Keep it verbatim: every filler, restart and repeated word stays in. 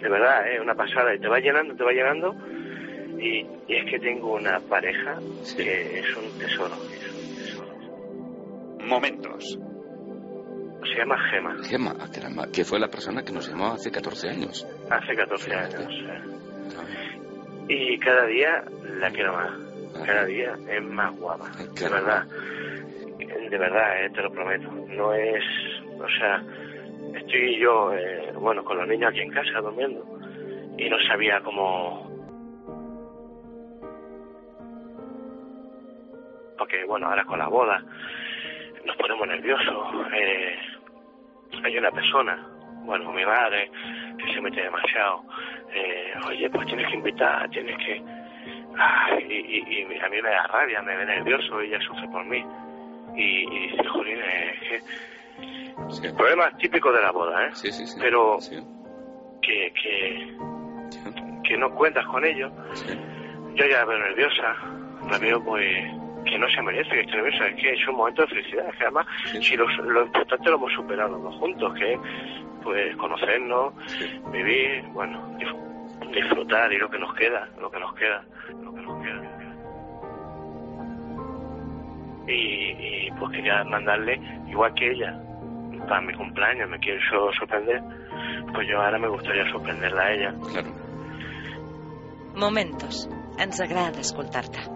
de verdad, es una pasada, y te va llenando, te va llenando, y, y es que tengo una pareja sí. que es un tesoro, es un tesoro. Momentos. Se llama Gema. Gema, caramba, que fue la persona que nos llamó hace catorce años. Hace catorce sí, años, sí. sí. Y cada día la quiero más. Cada día es más guapa. De verdad. De verdad, eh, te lo prometo. No es... O sea, estoy yo, eh, bueno, con los niños aquí en casa durmiendo. Y no sabía cómo... Porque, bueno, ahora con la boda nos ponemos nerviosos. Eh, hay una persona, bueno, mi madre, que se mete demasiado. Eh, oye, pues tienes que invitar, tienes que... Ah, y, y, y a mí me da rabia, me ve nervioso y ella sufre por mí. Y, y dice, jolín, es que... Sí. Problemas típicos de la boda, ¿eh? Sí, sí, sí. Pero sí. Que, que, que no cuentas con ello. Sí. Yo ya la veo nerviosa, la veo pues que no se merece que esté nerviosa, es que es un momento de felicidad, es que además sí. si lo, lo importante lo hemos superado los dos juntos, que es pues conocernos, sí. vivir, bueno, disfrutar y lo que nos queda, lo que nos queda, lo que nos queda. Y, y pues quería mandarle, igual que ella, para mi cumpleaños me quiero yo sorprender, pues yo ahora me gustaría sorprenderla a ella. Claro. Momentos. Ens agrada escoltar-te.